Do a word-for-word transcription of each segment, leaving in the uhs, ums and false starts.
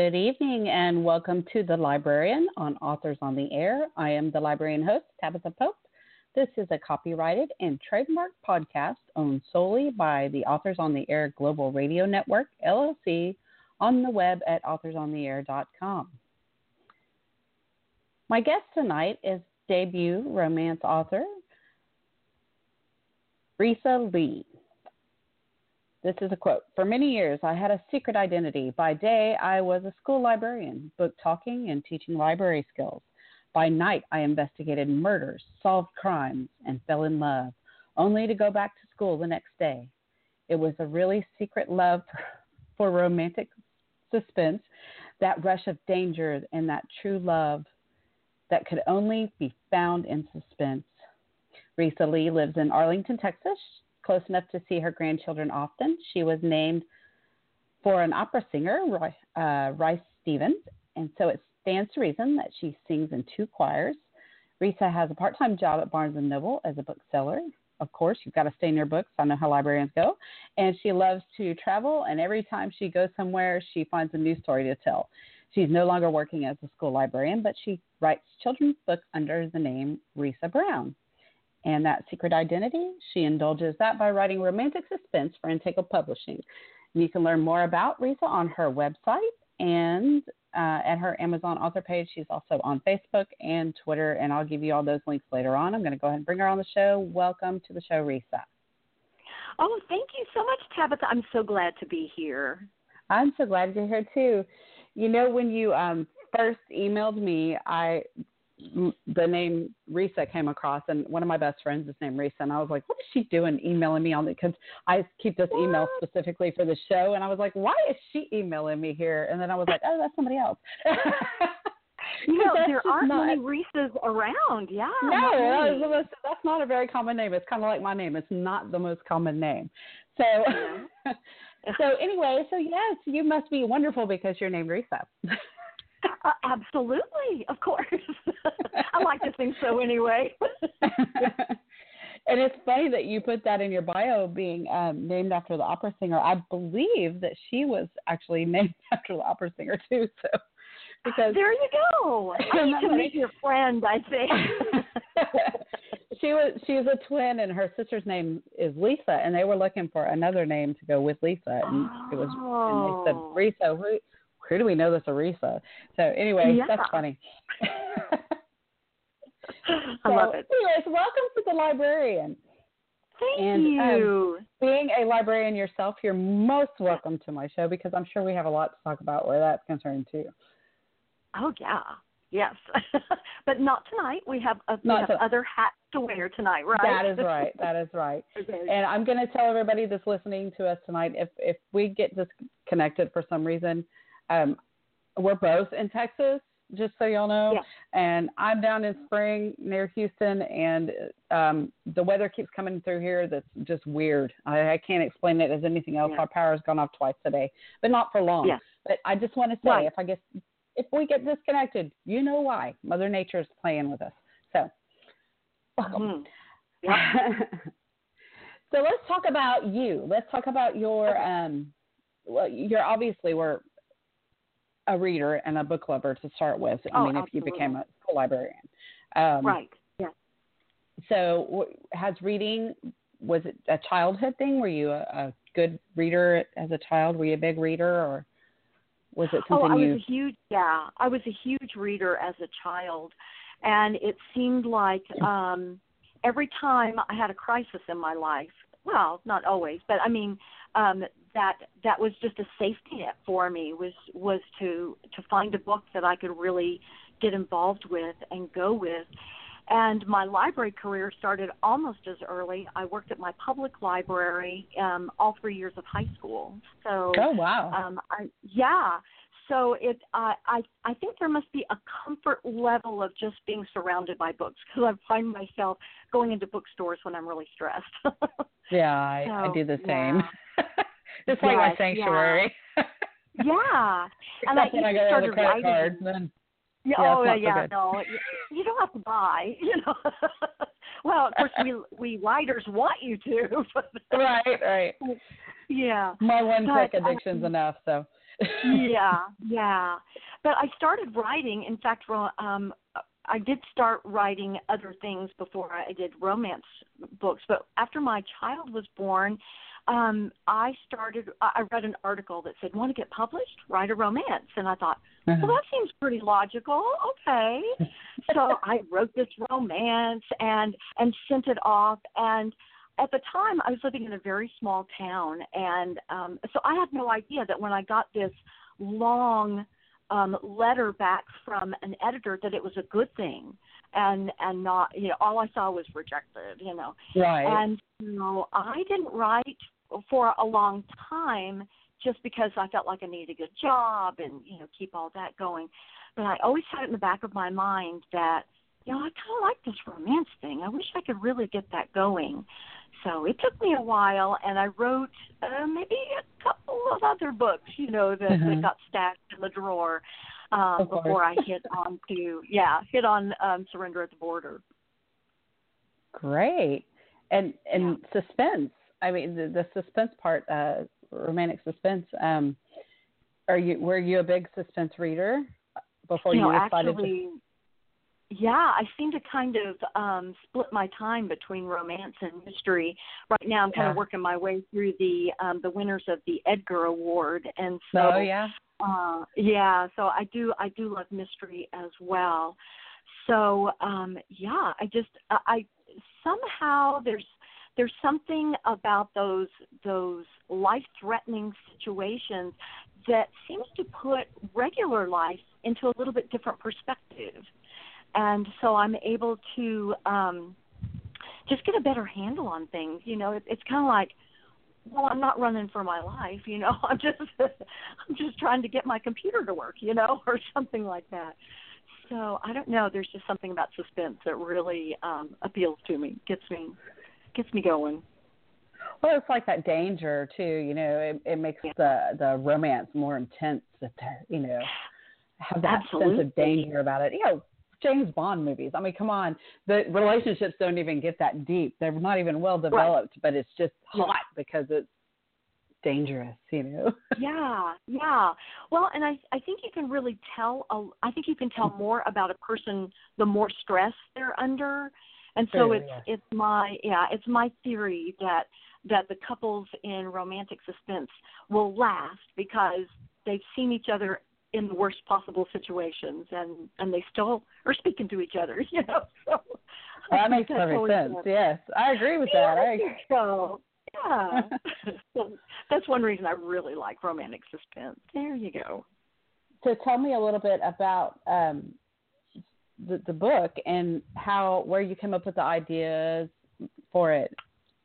Good evening and welcome to The Librarian on Authors on the Air. I am the librarian host, Tabitha Pope. This is a copyrighted and trademarked podcast owned solely by the Authors on the Air Global Radio Network, L L C, on the web at authors on the air dot com. My guest tonight is debut romance author Risa Lee. This is a quote. For many years, I had a secret identity. By day, I was a school librarian, book talking and teaching library skills. By night, I investigated murders, solved crimes, and fell in love, only to go back to school the next day. It was a really secret love for romantic suspense, that rush of danger and that true love that could only be found in suspense. Risa Lee lives in Arlington, Texas, close enough to see her grandchildren often. She was named for an opera singer, Roy, uh, Rice Stevens, and so it stands to reason that she sings in two choirs. Risa has a part-time job at Barnes and Noble as a bookseller. Of course, you've got to stay in your books. I know how librarians go. And she loves to travel, and every time she goes somewhere, she finds a new story to tell. She's no longer working as a school librarian, but she writes children's books under the name Risa Brown. And that secret identity, she indulges that by writing romantic suspense for Intego Publishing. And you can learn more about Risa on her website and uh, at her Amazon author page. She's also on Facebook and Twitter, and I'll give you all those links later on. I'm going to go ahead and bring her on the show. Welcome to the show, Risa. Oh, thank you so much, Tabitha. I'm so glad to be here. I'm so glad you're here, too. You know, when you um, first emailed me, I the name Risa came across, and one of my best friends is named Risa, and I was like, what is she doing emailing me on it? Because I keep this email specifically for the show, and I was like, why is she emailing me here? And then I was like, oh, that's somebody else. You know, there aren't not, many Risas around, yeah. No, that's, that's not a very common name. It's kind of like my name. It's not the most common name. So, yeah. so anyway, so yes, you must be wonderful because you're named Risa. Uh, absolutely, of course. I like to think so anyway. And it's funny that you put that in your bio, being um, named after the opera singer. I believe that she was actually named after the opera singer too. So, because there you go. I need to meet your friend, I think. she was she was a twin, and her sister's name is Lisa, and they were looking for another name to go with Lisa, and oh. it was and they said Risa. Who, Who do we know that's a Risa? So anyway, yeah. that's funny. I so, love it. Anyways, welcome to the librarian. Thank and, you. Um, being a librarian yourself, you're most welcome to my show because I'm sure we have a lot to talk about where that's concerned too. Oh yeah, yes, but not tonight. We have a, we have other hats to wear tonight, right? That is right. That is right. Okay. And I'm going to tell everybody that's listening to us tonight, if if we get disconnected for some reason. Um, we're both in Texas, just so y'all know, yeah. and I'm down in Spring near Houston, and um, the weather keeps coming through here that's just weird. I, I can't explain it as anything else. Yeah. Our power's gone off twice today, but not for long. Yeah. But I just want to say, right. if I guess if we get disconnected, you know why. Mother Nature is playing with us. So, welcome. Mm-hmm. Yep. So let's talk about you. Let's talk about your. Um, well, you're obviously we're. a reader and a book lover to start with. I oh, mean, absolutely. if you became a school librarian. Um, right. Yeah. So w- has reading, was it a childhood thing? Were you a, a good reader as a child? Were you a big reader, or was it something oh, I you... was a huge, yeah, I was a huge reader as a child. And it seemed like um, every time I had a crisis in my life, well, not always, but I mean, um, that that was just a safety net for me, was was to, to find a book that I could really get involved with and go with. And my library career started almost as early. I worked at my public library um, all three years of high school. So, oh, wow. Um, I, yeah. So it, uh, I, I think there must be a comfort level of just being surrounded by books, because I find myself going into bookstores when I'm really stressed. yeah, I, so, I do the same. Yeah. It's like yes, my sanctuary. Yeah. yeah. And I, when I go to the credit writing. card, then yeah, yeah, oh yeah, so no, you, you don't have to buy, you know. Well, of course, we we writers want you to. But right, right. Yeah. My one but, quick addiction's um, enough, so. Yeah, yeah. But I started writing. In fact, ro- um, I did start writing other things before I did romance books. But after my child was born, um, I started. I I read an article that said, "Want to get published? Write a romance." And I thought, well, Uh-huh. that seems pretty logical. Okay. So I wrote this romance and and sent it off. And at the time, I was living in a very small town, and um, so I had no idea that when I got this long um, letter back from an editor, that it was a good thing, and and not, you know, all I saw was rejected, you know. Right. And you know, I didn't write for a long time just because I felt like I needed a good job and, you know, keep all that going. But I always had it in the back of my mind that, you know, I kind of like this romance thing. I wish I could really get that going. So it took me a while, and I wrote uh, maybe a couple of other books, you know, that, Uh-huh. that got stacked in the drawer um, Of course. before I hit on to, yeah, hit on um, Surrender at the Border. Great. And and suspense. I mean, the, the suspense part, uh, romantic suspense. Um, are you were you a big suspense reader before You you know, decided actually, yeah, I seem to kind of um, split my time between romance and mystery. Right now, I'm kind Yeah. of working my way through the um, the winners of the Edgar Award, and to? so Oh yeah. uh, yeah, so I do I do love mystery as well. So um, yeah, I just I, I somehow there's there's something about those those life-threatening situations that seems to put regular life into a little bit different perspective. And so I'm able to um, just get a better handle on things. You know, it, it's kind of like, well, I'm not running for my life. You know, I'm just I'm just trying to get my computer to work. You know, or something like that. So I don't know. There's just something about suspense that really um, appeals to me, gets me gets me going. Well, it's like that danger too. You know, it, it makes Yeah. the the romance more intense. That they're, you know, have that Absolutely. sense of danger about it. You know, James Bond movies. I mean, come on, the relationships don't even get that deep. They're not even well developed, but it's just Yeah. hot because it's dangerous. You know. Yeah, yeah. Well, and I I think you can really tell. A, I think you can tell more about a person the more stress they're under, and so True, it's yes. it's my yeah it's my theory that that the couples in romantic suspense will last because they've seen each other in the worst possible situations, and and they still are speaking to each other. You know, so I That think makes that's perfect always sense. a- Yes, I agree with Yeah, that. I I think so. Yeah. So that's one reason I really like romantic suspense. There you go. So tell me a little bit about um, the, the book and how where you came up with the ideas for it.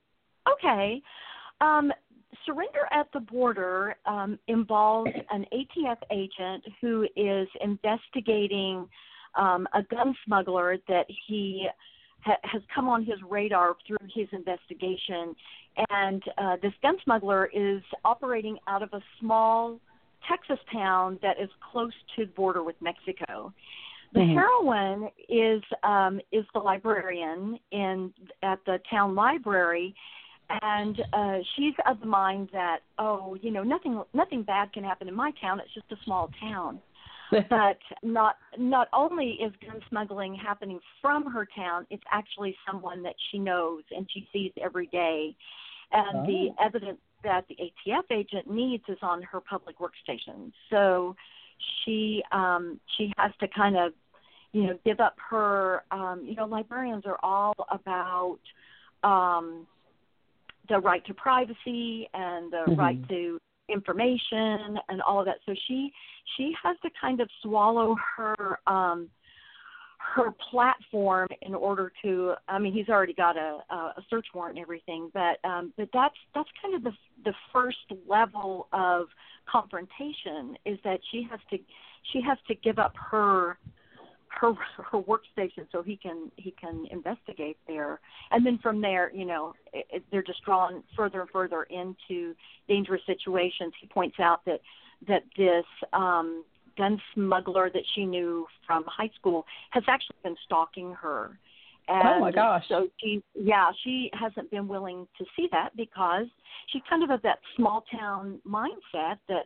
Okay. Um, Surrender at the Border um, involves an A T F agent who is investigating um, a gun smuggler that he ha- has come on his radar through his investigation. And uh, this gun smuggler is operating out of a small Texas town that is close to the border with Mexico. The Mhm. heroine is um, is the librarian in at the town library, and uh, she's of the mind that, oh, you know, nothing nothing bad can happen in my town. It's just a small town. But not not only is gun smuggling happening from her town, it's actually someone that she knows and she sees every day. And Oh. the evidence that the A T F agent needs is on her public workstation. So she um, she has to kind of, you know, give up her, um, you know, librarians are all about um, the right to privacy and the Mhm. right to information and all of that. So she she has to kind of swallow her um, her platform in order to. I mean, he's already got a, a search warrant and everything, but um, but that's that's kind of the the first level of confrontation is that she has to she has to give up her her her workstation so he can he can investigate there, and then from there, you know, it, it, they're just drawn further and further into dangerous situations. He points out that that this um, gun smuggler that she knew from high school has actually been stalking her. And Oh my gosh. So she, yeah, she hasn't been willing to see that because she's kind of of that small town mindset that,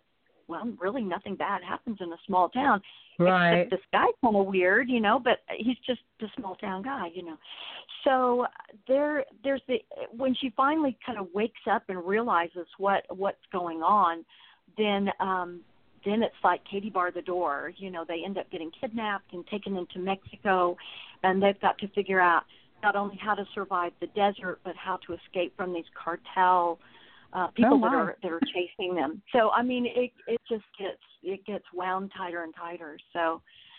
well, really nothing bad happens in a small town. Right. Except this guy's kind of weird, you know, but he's just a small town guy, you know. So there, there's the when she finally kind of wakes up and realizes what what's going on, then um, then it's like Katie bar the door. You know, they end up getting kidnapped and taken into Mexico, and they've got to figure out not only how to survive the desert, but how to escape from these cartel uh, people oh, that wow. are that are chasing them. So I mean, it it just gets it gets wound tighter and tighter. So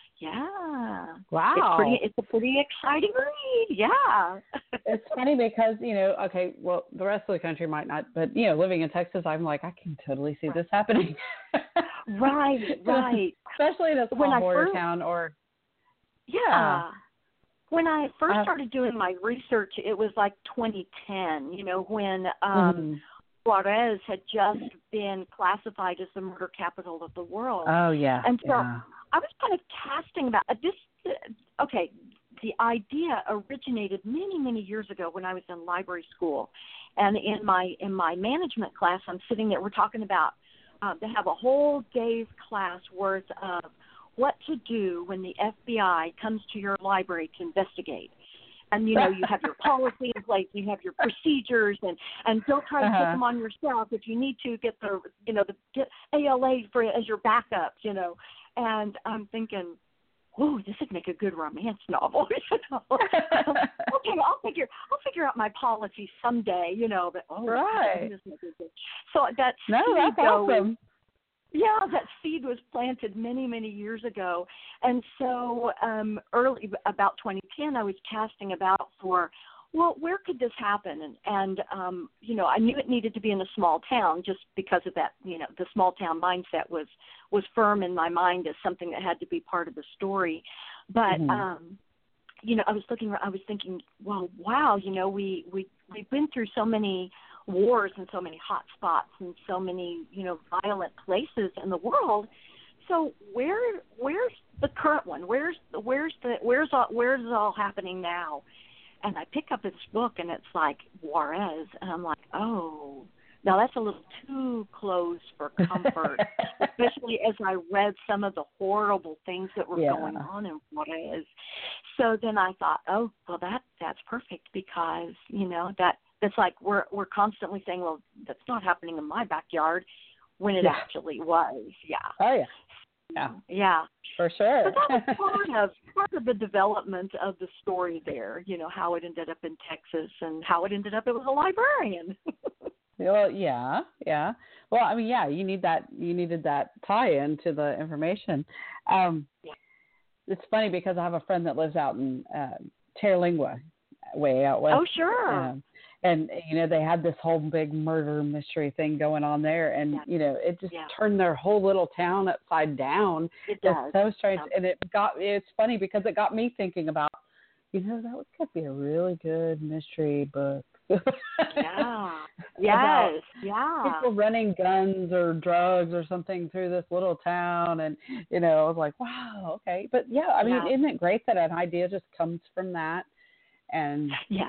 yeah, wow, it's pretty. It's a pretty exciting read. Yeah, it's funny because you know, okay, well, the rest of the country might not, but you know, living in Texas, I'm like, I can totally see this happening. right, right. Especially in a small when I border first, town or yeah. Uh, When I first uh, started doing my research, it was like twenty ten, you know, when um, mm-hmm. Juarez had just been classified as the murder capital of the world. Oh, yeah. And so yeah. I was kind of casting about uh, this. Uh, okay, the idea originated many, many years ago when I was in library school. And in my in my management class, I'm sitting there, we're talking about uh, they have a whole day's class worth of what to do when the F B I comes to your library to investigate. And, you know, you have your policy in place, you have your procedures, and, and don't try to uh-huh. take them on yourself. If you need to, get the, you know, the get A L A for as your backup, you know. And I'm thinking, oh, this would make a good romance novel. You know? okay, I'll figure I'll figure out my policy someday, you know. But oh, right. this make a good. So that no, that's awesome. Yeah, that seed was planted many, many years ago. And so um, early, about twenty ten, I was casting about for, well, where could this happen? And, and um, you know, I knew it needed to be in a small town just because of that, you know, the small town mindset was, was firm in my mind as something that had to be part of the story. But, mm-hmm. um, you know, I was looking, I was thinking, well, wow, you know, we, we, we've been through so many wars and so many hot spots and so many, you know, violent places in the world. So where where's the current one? Where's where's the where's all where's it all happening now? And I pick up this book and it's like Juarez, and I'm like, oh, now that's a little too close for comfort, especially as I read some of the horrible things that were yeah. going on in Juarez. So then I thought, oh, well that that's perfect because you know that. It's like we're we're constantly saying, well, that's not happening in my backyard, when it yeah. actually was. Yeah. Oh yeah. Yeah. Yeah. For sure. So that was part of part of the development of the story there. You know how it ended up in Texas and how it ended up. It was a librarian. well, yeah, yeah. Well, I mean, yeah. You need that. You needed that tie-in to the information. Um, yeah. It's funny because I have a friend that lives out in uh, Terlingua, way out west. Oh, sure. Um, And, you know, they had this whole big murder mystery thing going on there. And, yeah. you know, it just yeah. turned their whole little town upside down. It does. It's so strange. Yeah. And it got, it's funny because it got me thinking about, you know, that could be a really good mystery book. yeah. Yes. Yeah. People running guns or drugs or something through this little town. And, you know, I was like, wow, okay. But, yeah, I mean, yeah. isn't it great that an idea just comes from that? And yeah.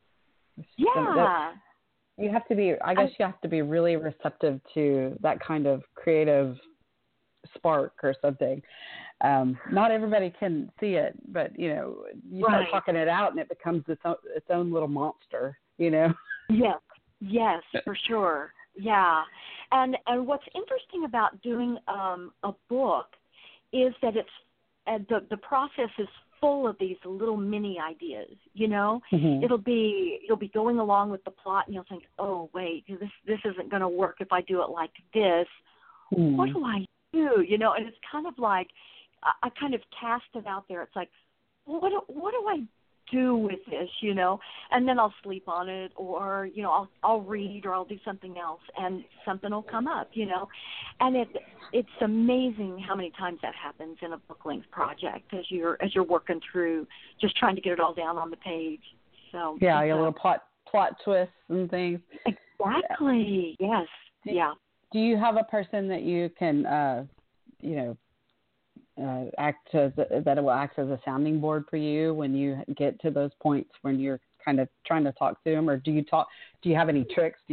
Yeah. You have to be, I guess you have to be really receptive to that kind of creative spark or something. Um, not everybody can see it, but, you know, you right. start talking it out and it becomes its own, its own little monster, you know? Yes. Yes, for sure. Yeah. And, and what's interesting about doing um, a book is that it's, uh, the, the process is full of these little mini ideas, you know. Mm-hmm. It'll be it'll be going along with the plot, and you'll think, oh wait, this this isn't going to work if I do it like this. Mm-hmm. What do I do? You know, and it's kind of like I, I kind of cast it out there. It's like, what do, what do I do with this? You know, and then I'll sleep on it, or you know, I'll I'll read, or I'll do something else, and something will come up. You know, and it. It's amazing how many times that happens in a book length project as you're as you're working through just trying to get it all down on the page. So yeah, your little plot plot twists and things. Exactly. Yes. Do, yeah. Do you have a person that you can, uh, you know, uh, act as a, that will act as a sounding board for you when you get to those points when you're kind of trying to talk to them, or do you talk? Do you have any tricks? Do you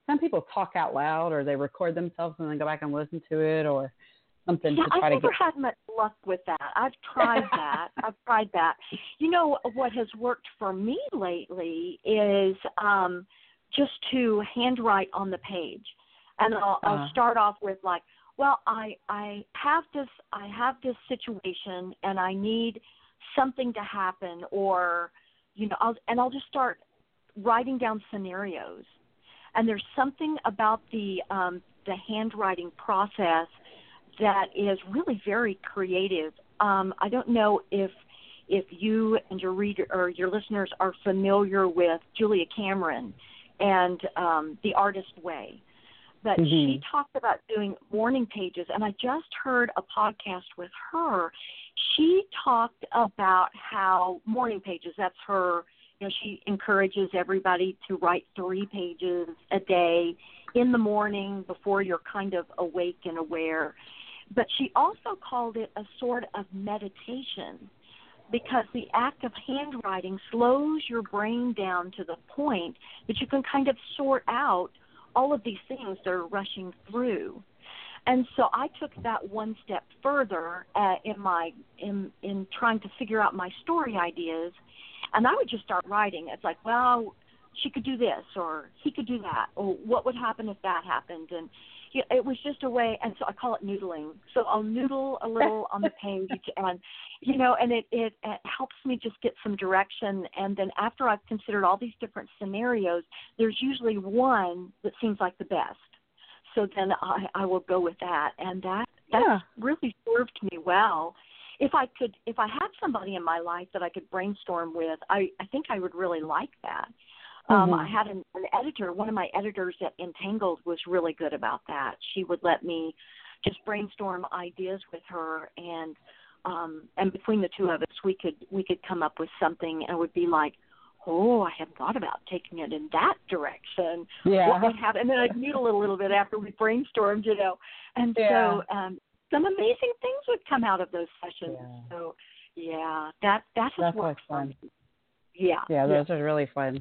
some people talk out loud, or they record themselves and then go back and listen to it, or something Yeah, to try I've to never get. had much luck with that. I've tried that. I've tried that. You know, what has worked for me lately is um, just to handwrite on the page. And I'll, I'll Uh, start off with like, well, I I have this I have this situation and I need something to happen, or you know, I'll, and I'll just start writing down scenarios. And there's something about the um, the handwriting process that is really very creative. Um, I don't know if if you and your reader or your listeners are familiar with Julia Cameron and um, The Artist Way. But mm-hmm. she talked about doing morning pages, and I just heard a podcast with her. She talked about how morning pages, that's her, you know, she encourages everybody to write three pages a day in the morning before you're kind of awake and aware. But she also called it a sort of meditation, because the act of handwriting slows your brain down to the point that you can kind of sort out all of these things that are rushing through. And so I took that one step further uh, in my in in trying to figure out my story ideas, and I would just start writing. It's like, well, she could do this, or he could do that, or what would happen if that happened, and you know, it was just a way. And so I call it noodling. So I'll noodle a little on the page, and you know, and it, it it helps me just get some direction. And then after I've considered all these different scenarios, there's usually one that seems like the best. So then I, I will go with that, and that that yeah. really served me well. If I could, if I had somebody in my life that I could brainstorm with, I, I think I would really like that. Um, mm-hmm. I had an, an editor. One of my editors at Entangled was really good about that. She would let me just brainstorm ideas with her, and um, and between the two of us, we could we could come up with something, and it would be like, oh, I hadn't thought about taking it in that direction. Yeah. What would happen? And then I'd noodle a little bit after we brainstormed, you know. And yeah. so um, some amazing things would come out of those sessions. Yeah. So, yeah, that that has That's worked fun. for me. Yeah. Yeah, those yeah. are really fun.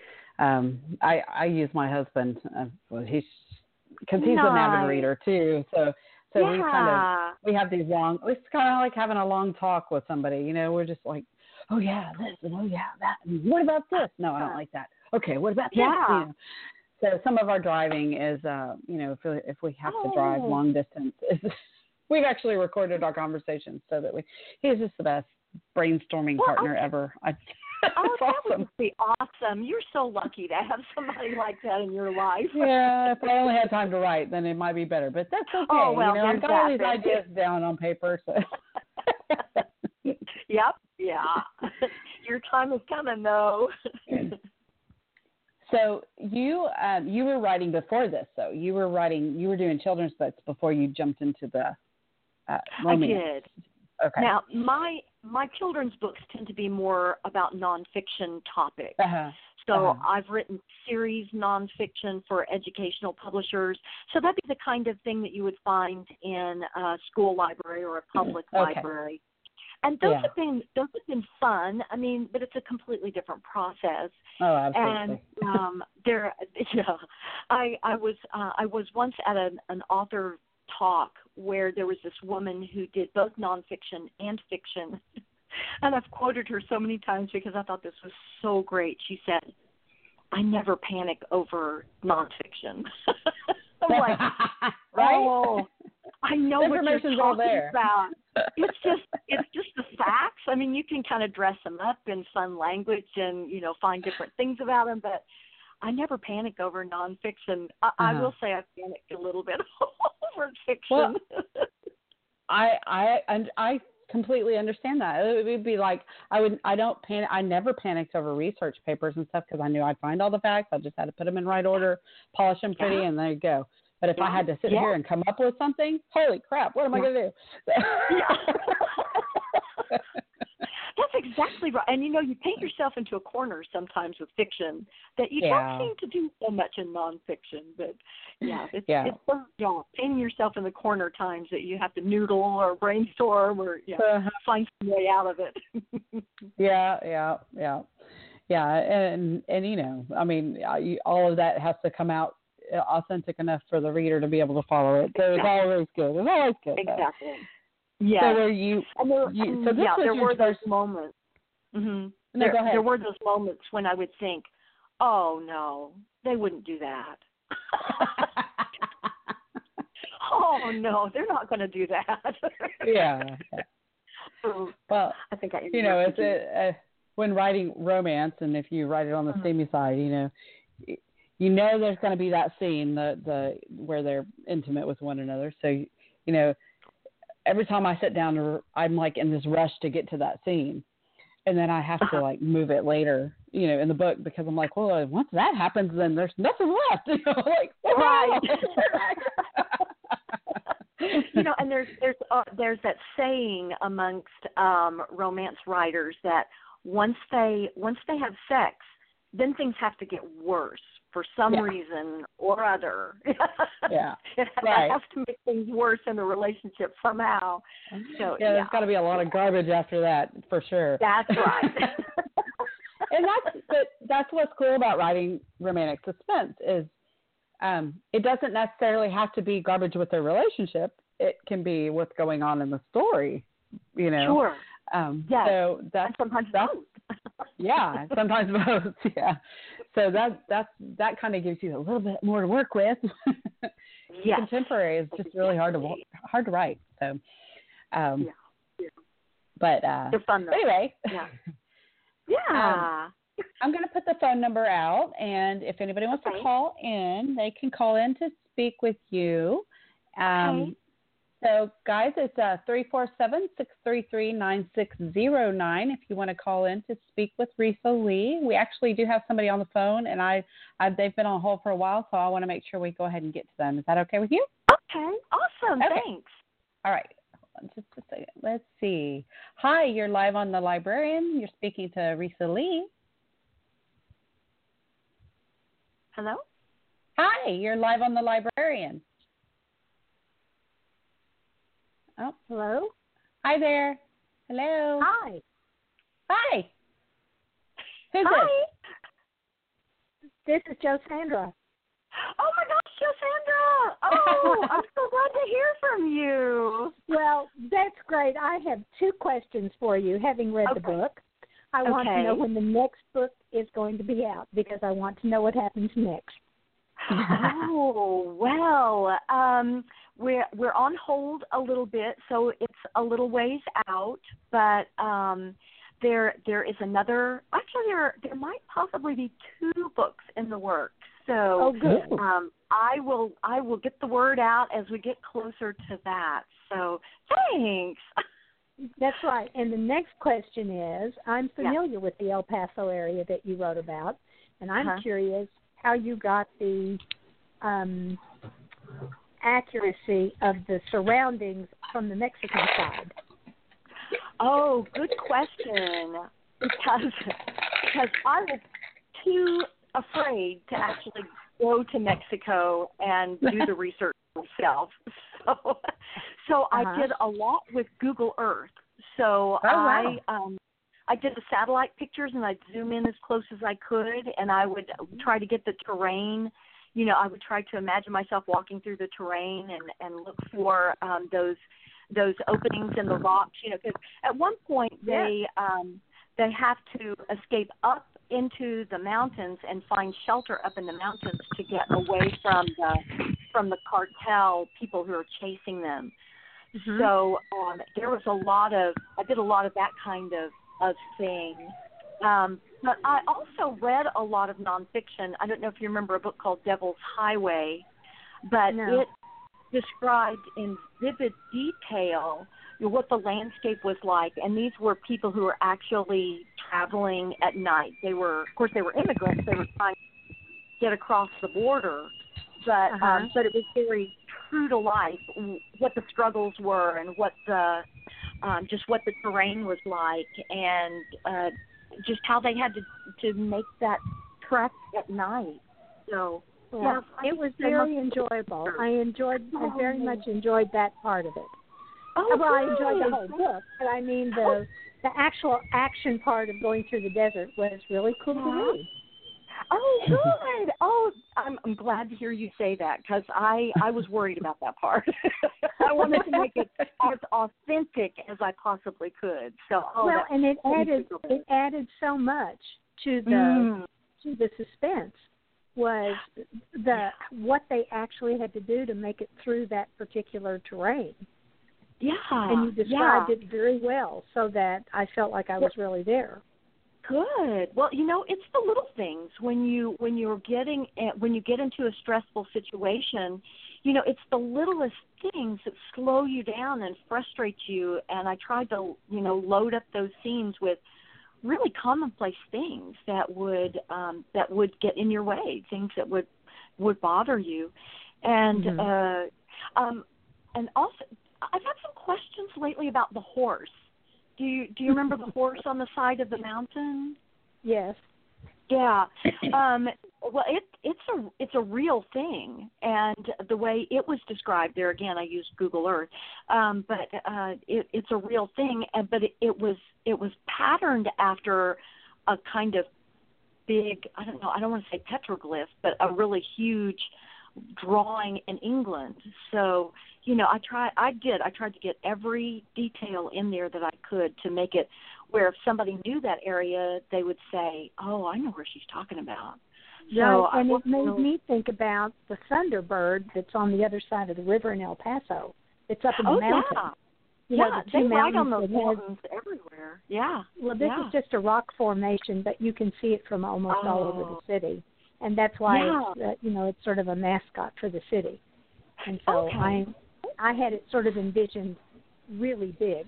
Um, I, I use my husband, uh, well, he's, because he's nice. an avid reader too. So, so yeah. we kind of, we have these long, it's kind of like having a long talk with somebody, you know, we're just like, oh yeah, this, and oh yeah, that, and what about this? No, I don't like that. Okay, what about yeah. this? You know? So some of our driving is, uh, you know, if we, if we have oh. to drive long distance, we've actually recorded our conversations so that we, he's just the best brainstorming well, partner I, ever. I, oh, that awesome. would be awesome. You're so lucky to have somebody like that in your life. Yeah, if I only had time to write, then it might be better. But that's okay. Oh, well, you know, I've got all these been. ideas down on paper. So. Yep, yeah. Your time is coming, though. So you um, you were writing before this, though. You were writing, you were doing children's books before you jumped into the uh, romance. I did. Okay. Now, my my children's books tend to be more about nonfiction topics. Uh-huh. So uh-huh. I've written series nonfiction for educational publishers. So that'd be the kind of thing that you would find in a school library or a public okay. library. And those yeah. have been those have been fun. I mean, but it's a completely different process. Oh, absolutely. And um, there, yeah, I I was uh, I was once at an, an author talk where there was this woman who did both nonfiction and fiction, and I've quoted her so many times because I thought this was so great. She said, "I never panic over nonfiction." I'm like, right? Oh, I know what you're talking all there. about. It's just it's just the facts. I mean, you can kind of dress them up in fun language and, you know, find different things about them, but I never panic over nonfiction. I, uh-huh. I will say I panicked a little bit over fiction. Well, I I and I completely understand that. It would be like I would I don't panic. I never panicked over research papers and stuff because I knew I'd find all the facts. I just had to put them in right order, polish them pretty, yeah. and there you go. But if yeah. I had to sit yeah. here and come up with something, holy crap, what am yeah. I going to do? yeah. That's exactly right. And, you know, you paint yourself into a corner sometimes with fiction that you yeah. don't seem to do so much in nonfiction. But, yeah, it's, yeah. it's so, you know, painting yourself in the corner times that you have to noodle or brainstorm or you know, uh-huh. find some way out of it. yeah, yeah, yeah. Yeah, and, and, you know, I mean, all of that has to come out authentic enough for the reader to be able to follow it. So exactly. It's always good. It's always good. Exactly. Yeah. So were you? And there, you and so this yeah, was there your were first... those moments. Mm-hmm. No, there, go ahead. There were those moments when I would think, "Oh no, they wouldn't do that." Oh no, they're not going to do that. yeah. yeah. So, well, I think I. You know, it's a, a, when writing romance, and if you write it on the mm-hmm. steamy side, you know, you know there's going to be that scene, the the where they're intimate with one another. So you know, every time I sit down, to, I'm like in this rush to get to that scene, and then I have to like move it later, you know, in the book because I'm like, well, once that happens, then there's nothing left. You know, like right. You know, and there's there's uh, there's that saying amongst um, romance writers that once they once they have sex, then things have to get worse for some yeah. reason or other. yeah, it right. has to make things worse in the relationship somehow. So yeah, yeah. there's got to be a lot of garbage after that for sure. That's right. And that's but that's what's cool about writing romantic suspense is. Um, it doesn't necessarily have to be garbage with their relationship. It can be what's going on in the story, you know. Sure. Um, yes. So that's and sometimes that's, both. yeah, sometimes both. Yeah. So that that's that kind of gives you a little bit more to work with. Yes. Contemporary is just exactly. really hard to hard to write. So. Um, yeah. yeah. But uh, they're fun though. Anyway. Yeah. Yeah. Um, I'm going to put the phone number out, and if anybody wants okay. to call in, they can call in to speak with you. Um, okay. So, guys, it's uh, three four seven, six three three, nine six zero nine if you want to call in to speak with Risa Lee. We actually do have somebody on the phone, and I, I they've been on hold for a while, so I want to make sure we go ahead and get to them. Is that okay with you? Okay. Awesome. Okay. Thanks. All right. Just a second. Let's see. Hi, you're live on The Librarian. You're speaking to Risa Lee. Hello? Hi, you're live on The Librarian. Oh, hello? Hi there. Hello. Hi. Hi. Who's Hi. this? This is Josandra. Oh, my gosh, Josandra. Oh, I'm so glad to hear from you. Well, that's great. I have two questions for you, having read okay. the book. I want okay. to know when the next book is going to be out because I want to know what happens next. Oh, well, um, we're we're on hold a little bit, so it's a little ways out, but um, there there is another, actually there there might possibly be two books in the works. So oh, good. Um, I will I will get the word out as we get closer to that. So thanks. That's right. And the next question is, I'm familiar yeah. with the El Paso area that you wrote about, and I'm uh-huh. curious how you got the um, accuracy of the surroundings from the Mexican side. Oh, good question. Because because I was too afraid to actually go to Mexico and do the research myself. So, so uh-huh. I did a lot with Google Earth. So oh, wow. I um, I did the satellite pictures, and I'd zoom in as close as I could, and I would try to get the terrain. You know, I would try to imagine myself walking through the terrain and, and look for um, those those openings in the rocks. You know, because at one point they yeah. um, they have to escape up into the mountains and find shelter up in the mountains to get away from the from the cartel people who are chasing them. Mm-hmm. So um, there was a lot of I did a lot of that kind of of thing. Um, but I also read a lot of nonfiction. I don't know if you remember a book called Devil's Highway, but no. it described in vivid detail what the landscape was like. And these were people who were actually traveling at night. They were, of course, they were immigrants. They were trying to get across the border. But uh-huh. um, but it was very true to life, what the struggles were and what the Um, just what the terrain was like, and uh, just how they had to to make that trek at night. So well, yeah, it was very enjoyable. I enjoyed, I very much enjoyed that part of it. Oh, well, I enjoyed the good. whole book, but I mean the the actual action part of going through the desert was really cool yeah. to read. Oh, good. Oh, I'm I'm glad to hear you say that because I I was worried about that part. I wanted to make it as authentic as I possibly could. So, oh, well, that, and it that added it added so much to the mm. to the suspense was the what they actually had to do to make it through that particular terrain. Yeah, and you described yeah. it very well, so that I felt like I was really there. Good. Well, you know, it's the little things when you when you're getting when you get into a stressful situation. You know, it's the littlest things that slow you down and frustrate you. And I tried to, you know, load up those scenes with really commonplace things that would um, that would get in your way, things that would would bother you, and mm-hmm. uh, um, and also I've had some questions lately about the horse. Do you do you remember the horse on the side of the mountain? Yes. Yeah. Um, well, it it's a it's a real thing, and the way it was described there again, I used Google Earth, um, but uh, it, it's a real thing. And but it, it was it was patterned after a kind of big I don't know I don't want to say petroglyph, but a really huge drawing in England. So you know, I try I did I tried to get every detail in there that I could to make it where if somebody knew that area, they would say, "Oh, I know where she's talking about." So right, and I, it made me think about the Thunderbird that's on the other side of the river in El Paso. It's up in the oh, mountain. Yeah. You yeah, know, the they two ride on mountains those that mountains have, everywhere. Yeah. Well, this yeah. is just a rock formation, but you can see it from almost oh. all over the city, and that's why yeah. it's uh, you know it's sort of a mascot for the city. And so okay. I I had it sort of envisioned really big,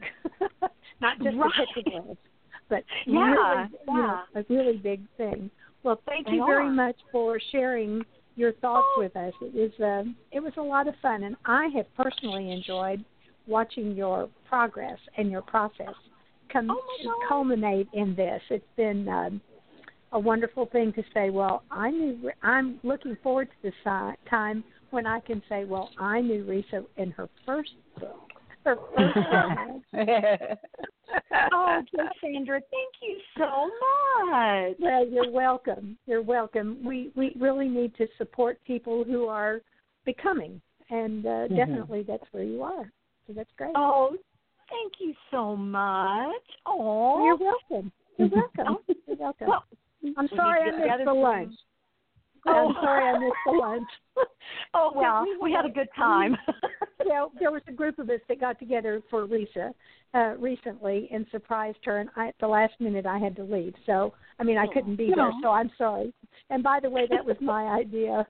not just right. the petroglyphs, but yeah, really, yeah. you know, a really big thing. Well, thank they you very are. much for sharing your thoughts oh. with us. It was uh, it was a lot of fun, and I have personally enjoyed watching your progress and your process come oh culminate in this. It's been um, a wonderful thing to say. Well, I knew I'm looking forward to this time when I can say, well, I knew Risa in her first book. Her first book. Oh, Cassandra, thank you so much. Well, you're welcome. You're welcome. We we really need to support people who are becoming, and uh, mm-hmm. definitely that's where you are. So that's great. Oh, thank you so much. Oh, you're welcome. You're welcome. You're welcome. Well, I'm sorry I missed the lunch. Oh. I'm sorry I missed the lunch. Oh, well, we, we had a good time. Yeah, there was a group of us that got together for Risa uh, recently and surprised her, and I, at the last minute I had to leave. So, I mean, I couldn't be there, so I'm sorry. And by the way, that was my idea.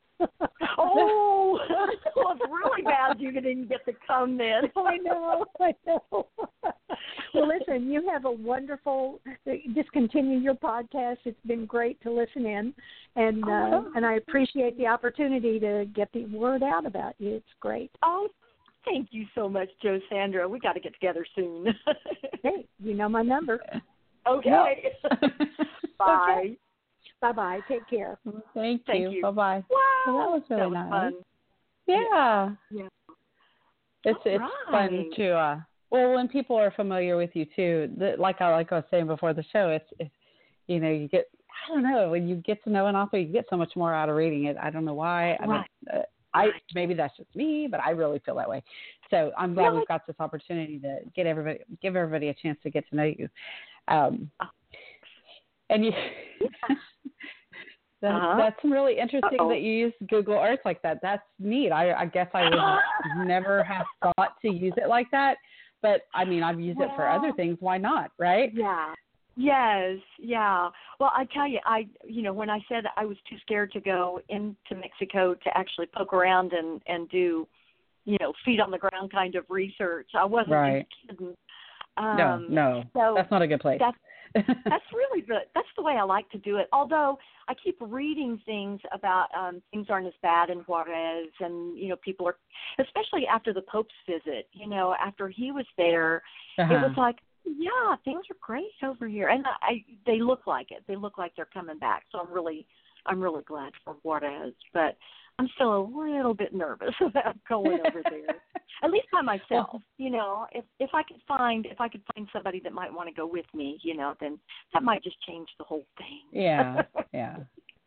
Oh, well, it's really bad you didn't get to come then. I know, I know. Well, listen, you have a wonderful, just continue your podcast. It's been great to listen in, and uh, oh. and I appreciate the opportunity to get the word out about you. It's great. Oh, thank you so much, Jo Sandra. We got to get together soon. Hey, you know my number. Okay. Bye. Okay. Bye-bye. Take care. Thank, Thank you. you. Bye-bye. Wow. Well, that was really that was nice. Fun. Yeah. Yeah. It's All it's right. fun to uh well when people are familiar with you too, the, like I like I was saying before the show, it's it's you know, you get I don't know, when you get to know an author, you get so much more out of reading it. I don't know why. I right. mean, uh, I maybe that's just me, but I really feel that way. So I'm glad we've got this opportunity to get everybody give everybody a chance to get to know you. Um and you That, uh-huh. That's really interesting Uh-oh. that you use Google Earth like that. That's neat. I, I guess I would never have thought to use it like that. But, I mean, I've used well, it for other things. Why not, right? Yeah. Yes. Yeah. Well, I tell you, I, you know, when I said I was too scared to go into Mexico to actually poke around and, and do, you know, feet on the ground kind of research, I wasn't right. just kidding. Um, no, no. So that's not a good place. That's, that's really the that's the way I like to do it. Although I keep reading things about um, things aren't as bad in Juarez, and you know people are, especially after the Pope's visit. You know, after he was there, uh-huh. it was like, yeah, things are great over here, and I they look like it. They look like they're coming back. So I'm really I'm really glad for Juarez, but I'm still a little bit nervous about going over there. At least by myself, you know. If if I could find if I could find somebody that might want to go with me, you know, then that might just change the whole thing. Yeah, yeah,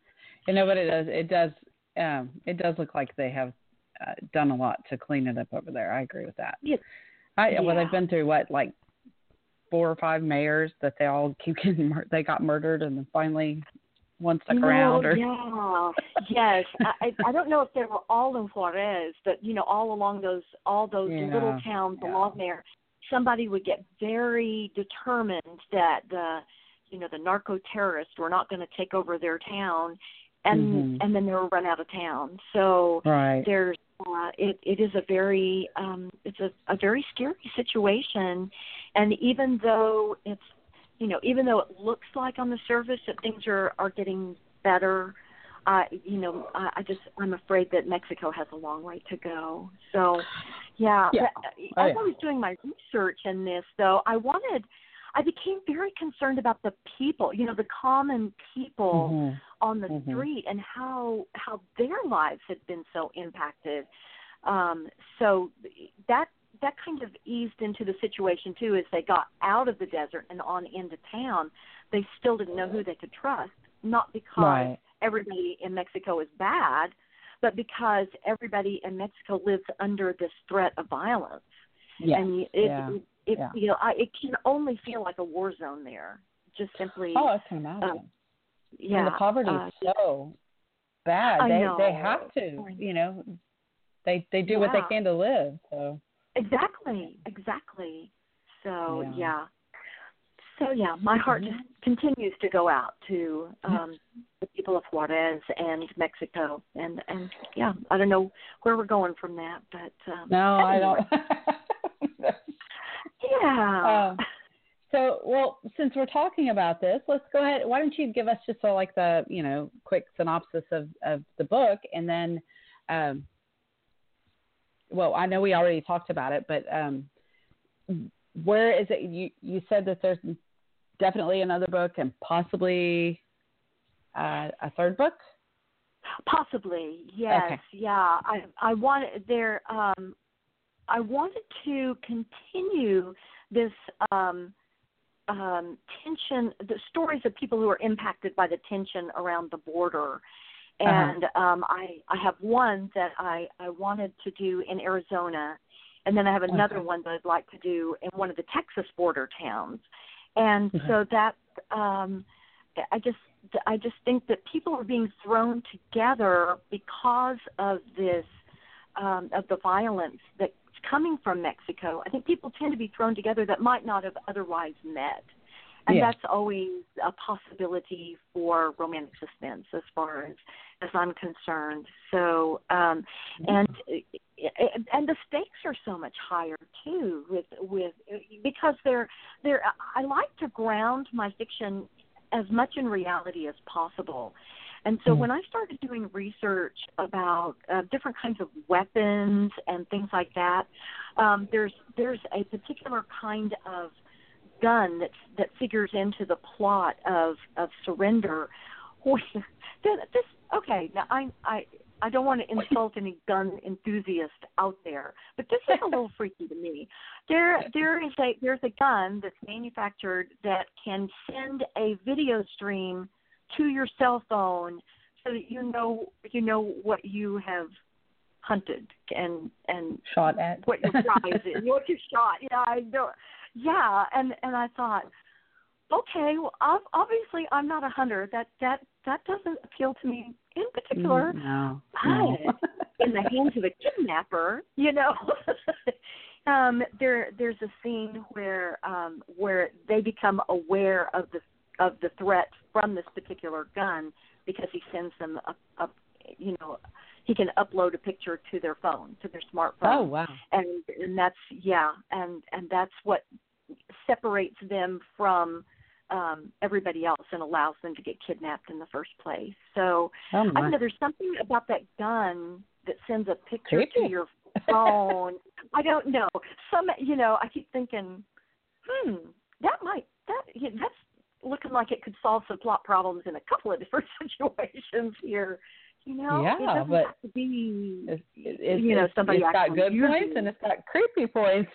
You know what it does? It does. Um, it does look like they have uh, done a lot to clean it up over there. I agree with that. Yeah. I yeah. well, they've been through what, like four or five mayors that they all keep getting mur- they got murdered, and then finally one stuck no, around. Or yeah, yes. I I don't know if they were all in Juarez, but you know, all along those all those yeah, little towns yeah. along there, somebody would get very determined that the you know the narco terrorists were not going to take over their town, and mm-hmm. and then they were run out of town. So right. there's uh, it it is a very um, it's a, a very scary situation, and even though it's you know even though it looks like on the surface that things are, are getting better, uh, you know I, I just I'm afraid that Mexico has a long way to go. So yeah, yeah. But Oh, as yeah. I was doing my research in this, though, I wanted. I became very concerned about the people, you know, the common people mm-hmm. on the mm-hmm. street and how how their lives had been so impacted. Um, so that that kind of eased into the situation too. As they got out of the desert and on into town, they still didn't know who they could trust. Not because right. everybody in Mexico is bad, but because everybody in Mexico lives under this threat of violence. Yes. And it, yeah. it, it, yeah. you know, I, it can only feel like a war zone there. Just simply. Oh, I can imagine. Uh, yeah. And the poverty uh, is so bad. I they know. they have to, you know, they they do yeah. what they can to live. So exactly, exactly. So yeah. yeah. So yeah, my heart just continues to go out to um, the people of Juarez and Mexico, and and yeah, I don't know where we're going from that, but um, no, anyway. I don't. yeah. Um, so, well, since we're talking about this, let's go ahead. Why don't you give us just a, like the, you know, quick synopsis of, of the book, and then, um, well, I know we already talked about it, but um, where is it? You you said that there's definitely another book and possibly uh, a third book. Possibly, yes, okay. yeah. I I wanted there. Um, I wanted to continue this um, um, tension, the stories of people who are impacted by the tension around the border. And uh-huh. um, I, I have one that I, I wanted to do in Arizona, and then I have another okay. one that I'd like to do in one of the Texas border towns. And mm-hmm. so that um, I just I just think that people are being thrown together because of this um, of the violence that's coming from Mexico. I think people tend to be thrown together that might not have otherwise met. And yeah. that's always a possibility for romantic suspense as far as, as I'm concerned. So, um, and and the stakes are so much higher too, with with because they're they're. I like to ground my fiction as much in reality as possible. And so mm-hmm. when I started doing research about uh, different kinds of weapons and things like that, um, there's there's a particular kind of gun that that figures into the plot of of Surrender. This okay. Now I I I don't want to insult any gun enthusiast out there, but this is a little freaky to me. There there is a there's a gun that's manufactured that can send a video stream to your cell phone so that you know you know what you have hunted and and shot at, what your prize is, what you shot. Yeah, I know. Yeah, and and I thought, okay, well, obviously I'm not a hunter. That that that doesn't appeal to me in particular. No, but no. in the hands of a kidnapper, you know. um, there there's a scene where um, where they become aware of the of the threat from this particular gun because he sends them a, a you know. He can upload a picture to their phone, to their smartphone. Oh, wow. And and that's, yeah, and, and that's what separates them from um, everybody else and allows them to get kidnapped in the first place. So oh, I don't know, there's something about that gun that sends a picture Creepy. to your phone. I don't know. Some, you know, I keep thinking, hmm, that might, that you know, that's looking like it could solve some plot problems in a couple of different situations here. You know, yeah, it doesn't but have to be, it's, it's, you know, somebody it's got good using. points and it's got creepy points.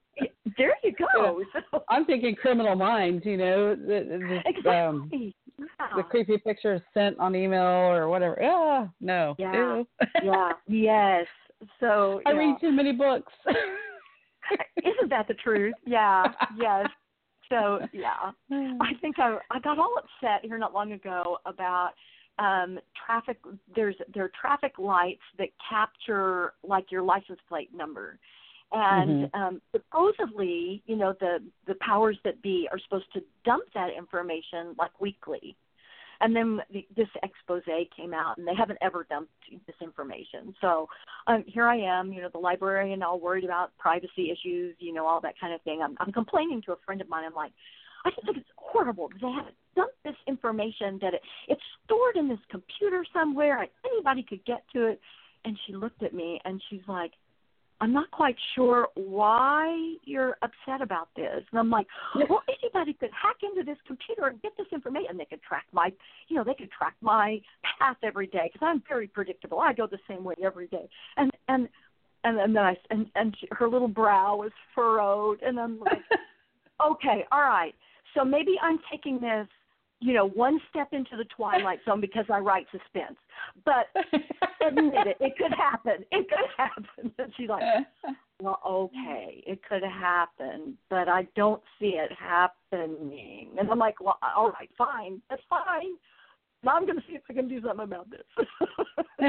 There you go. So, I'm thinking Criminal Minds, you know. The, the, exactly. Um, the creepy pictures sent on email or whatever. Ah, no. Yeah. Ew. Yeah. Yes. So I yeah. read too many books. Isn't that the truth? Yeah. Yes. So yeah, I think I I got all upset here not long ago about um traffic. There's there are traffic lights that capture like your license plate number, and mm-hmm. um, supposedly, you know, the the powers that be are supposed to dump that information like weekly. And then the, this expose came out, and they haven't ever dumped this information. So um, here I am, you know, the librarian, all worried about privacy issues, you know, all that kind of thing. I'm, I'm complaining to a friend of mine. I'm like, I just think it's horrible that they haven't dumped this information, that it, it's stored in this computer somewhere, and anybody could get to it. And she looked at me, and she's like, I'm not quite sure why you're upset about this. And I'm like, well, anybody could hack into this computer and get this information. And they could track my, you know, they could track my path every day because I'm very predictable. I go the same way every day. And and and, and then I and and she, her little brow was furrowed, and I'm like, okay, all right. So maybe I'm taking this, you know, one step into the twilight zone because I write suspense. But admit it, it could happen. It could happen. And she's like, well, okay, it could happen, but I don't see it happening. And I'm like, well, all right, fine. That's fine. Now I'm going to see if I can do something about this.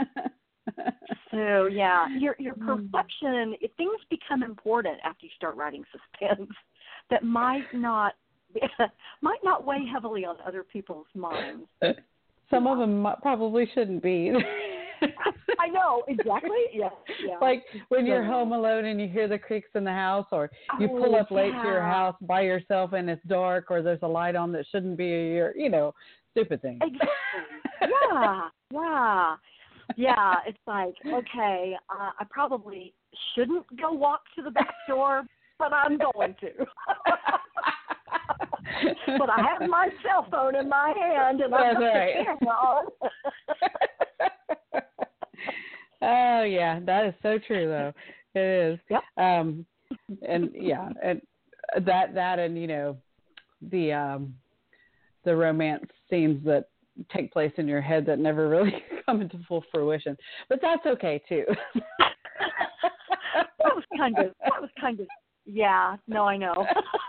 So, yeah, your your perception, if things become important after you start writing suspense that might not might not weigh heavily on other people's minds. Some yeah. of them probably shouldn't be. I know, exactly. Yeah, yeah. Like when you're so, home alone and you hear the creaks in the house, or you pull oh, up late yeah. to your house by yourself and it's dark, or there's a light on that shouldn't be, your, you know, stupid thing. Exactly. Yeah, yeah. Yeah, it's like, okay, uh, I probably shouldn't go walk to the back door, but I'm going to. But I have my cell phone in my hand, and I've got right. the camera on. Oh, yeah, that is so true, though. It is. Yep. Um, and, yeah, and that, that and, you know, the um, the romance scenes that take place in your head that never really come into full fruition. But that's okay, too. That was kind of, that was kind of, yeah, no, I know.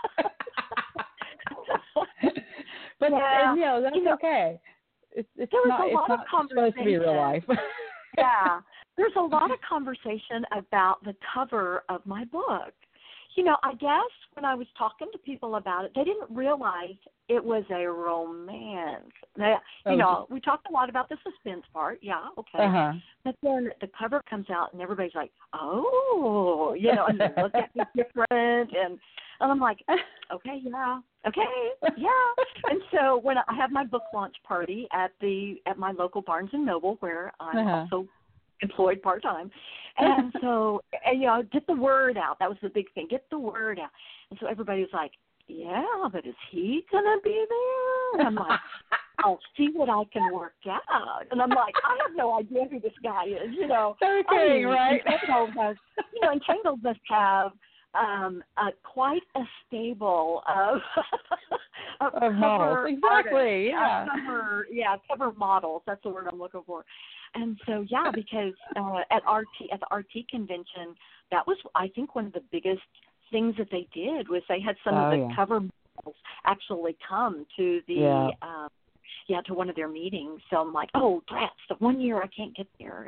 But yeah. and, you know, that's you know, okay. It's, it's there was not, a lot it's not of conversation. supposed to be real life. Yeah. There's a lot of conversation about the cover of my book. You know, I guess when I was talking to people about it, they didn't realize it was a romance. They, you oh, know, we talked a lot about the suspense part. Yeah, okay. Uh-huh. But then the cover comes out and everybody's like, oh, you know, and they look at me different. And, and I'm like, okay, yeah, okay, yeah. And so when I have my book launch party at the at my local Barnes and Noble, where I'm uh-huh. also employed part-time. And so, and, you know, get the word out. That was the big thing. Get the word out. And so everybody was like, yeah, but is he going to be there? And I'm like, I'll see what I can work out. And I'm like, I have no idea who this guy is, you know. Okay, I mean, right? Entangled must, you know, Entangled must have um, uh, quite a stable of, of, of models. Exactly, artists, yeah. uh, cover, yeah, cover models. That's the word I'm looking for. And so, yeah, because uh, at R T at the R T convention, that was, I think, one of the biggest things that they did was they had some oh, of the yeah. cover models actually come to the, yeah. um, yeah, to one of their meetings. So I'm like, oh, drats, the one year I can't get there.